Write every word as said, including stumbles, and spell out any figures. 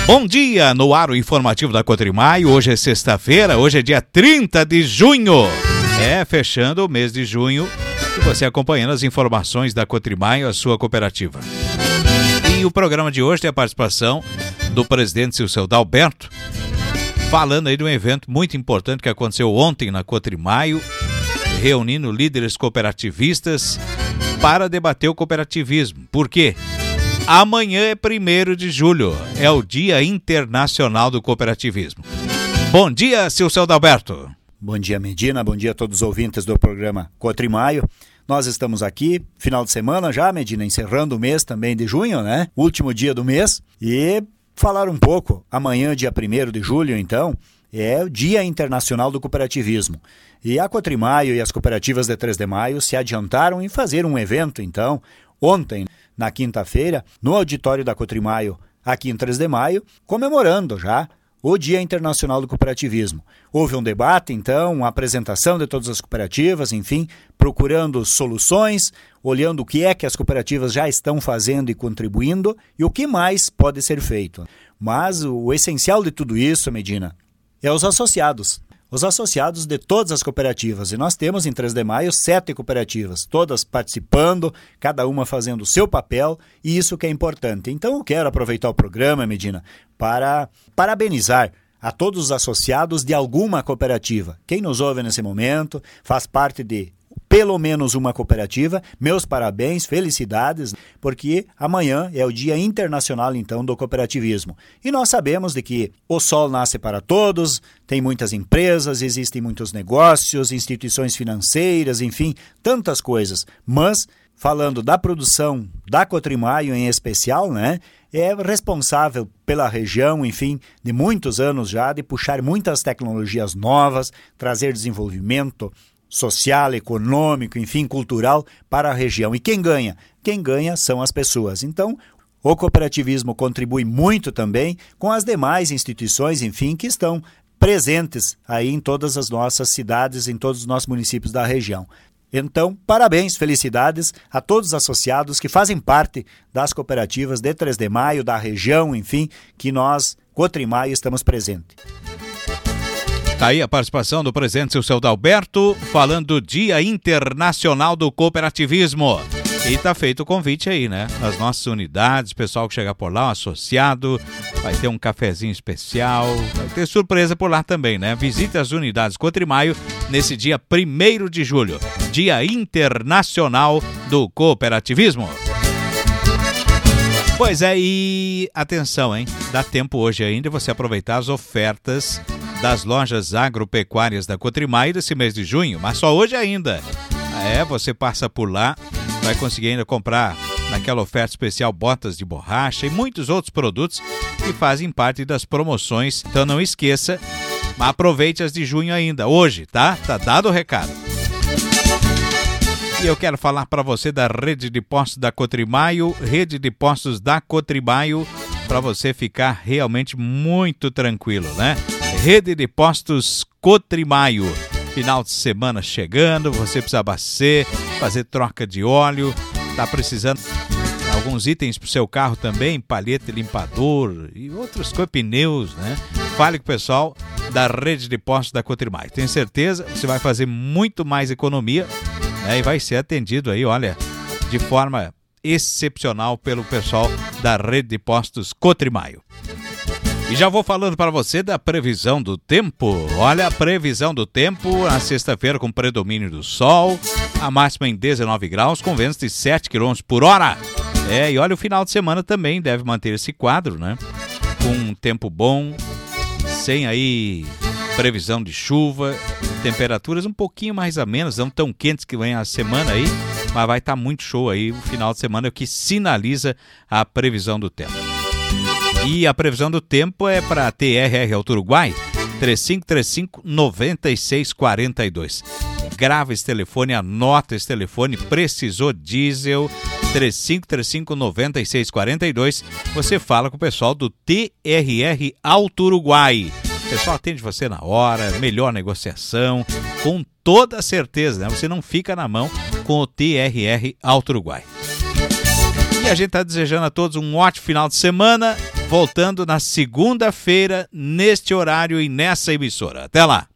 Bom dia, no ar o informativo da Cotrimaio. Hoje é sexta-feira, hoje é dia trinta de junho. É, fechando o mês de junho e você acompanhando as informações da Cotrimaio, a sua cooperativa. E o programa de hoje tem a participação do presidente Silceu Dalberto, falando aí de um evento muito importante que aconteceu ontem na Cotrimaio, reunindo líderes cooperativistas para debater o cooperativismo. Por quê? Amanhã é primeiro de julho, é o Dia Internacional do Cooperativismo. Bom dia, Silceu Dalberto. Bom dia, Medina, bom dia a todos os ouvintes do programa Cotrimaio. Nós estamos aqui, final de semana já, Medina, encerrando o mês também de junho, né? Último dia do mês. E falar um pouco, amanhã, dia primeiro de julho, então, é o Dia Internacional do Cooperativismo. E a Cotrimaio e as cooperativas de três de maio se adiantaram em fazer um evento, então, ontem, na quinta-feira, no auditório da Cotrimaio, aqui em três de maio, comemorando já o Dia Internacional do Cooperativismo. Houve um debate, então, uma apresentação de todas as cooperativas, enfim, procurando soluções, olhando o que é que as cooperativas já estão fazendo e contribuindo e o que mais pode ser feito. Mas o essencial de tudo isso, Medina, é os associados. Os associados de todas as cooperativas. E nós temos em três de maio sete cooperativas, todas participando, cada uma fazendo o seu papel, e isso que é importante. Então eu quero aproveitar o programa, Medina, para parabenizar a todos os associados de alguma cooperativa. Quem nos ouve nesse momento faz parte de pelo menos uma cooperativa, meus parabéns, felicidades, porque amanhã é o Dia Internacional, então, do Cooperativismo. E nós sabemos de que o sol nasce para todos, tem muitas empresas, existem muitos negócios, instituições financeiras, enfim, tantas coisas. Mas, falando da produção da Cotrimaio em especial, né, é responsável pela região, enfim, de muitos anos já, de puxar muitas tecnologias novas, trazer desenvolvimento social, econômico, enfim, cultural para a região. E quem ganha? Quem ganha são as pessoas. Então, o cooperativismo contribui muito também com as demais instituições, enfim, que estão presentes aí em todas as nossas cidades, em todos os nossos municípios da região. Então, parabéns, felicidades a todos os associados que fazem parte das cooperativas de três de maio, da região, enfim, que nós, Cotrimaio, estamos presentes. Tá aí a participação do presidente Silceu Dalberto falando do Dia Internacional do Cooperativismo. E tá feito o convite aí, né? Nas nossas unidades, pessoal que chegar por lá, um associado, vai ter um cafezinho especial, vai ter surpresa por lá também, né? Visite as unidades Cotrimaio nesse dia primeiro de julho, Dia Internacional do Cooperativismo. Pois é, e atenção, hein? Dá tempo hoje ainda de você aproveitar as ofertas das lojas agropecuárias da Cotrimaio desse mês de junho, mas só hoje ainda. É, você passa por lá, vai conseguir ainda comprar naquela oferta especial botas de borracha e muitos outros produtos que fazem parte das promoções. Então não esqueça, mas aproveite as de junho ainda, hoje, tá? Tá dado o recado. E eu quero falar para você da rede de postos da Cotrimaio, rede de postos da Cotrimaio, para você ficar realmente muito tranquilo, né? Rede de postos Cotrimaio. Final de semana chegando, você precisa abastecer, fazer troca de óleo, tá precisando de alguns itens para o seu carro também, palheta limpador e outros coisas, pneus, né? Fale com o pessoal da rede de postos da Cotrimaio. Tenho certeza, você vai fazer muito mais economia, né? E vai ser atendido aí, olha, de forma excepcional pelo pessoal da rede de postos Cotrimaio. E já vou falando para você da previsão do tempo. Olha a previsão do tempo na sexta-feira com predomínio do sol, a máxima em dezenove graus, com ventos de sete quilômetros por hora. É, e olha, o final de semana também deve manter esse quadro, né? Com um tempo bom, sem aí previsão de chuva, temperaturas um pouquinho mais amenas, não tão quentes que vem a semana aí, mas vai estar muito show aí o final de semana, que sinaliza a previsão do tempo. E a previsão do tempo é para T R R Auto Uruguai, três cinco três cinco, nove seis quatro dois. Grava esse telefone, anota esse telefone, precisou diesel, três cinco três cinco, nove seis quatro dois. Você fala com o pessoal do T R R Auto Uruguai. O pessoal atende você na hora, melhor negociação, com toda certeza, né? Você não fica na mão com o T R R Auto Uruguai. E a gente está desejando a todos um ótimo final de semana. voltando na segunda-feira, neste horário e nessa emissora. Até lá!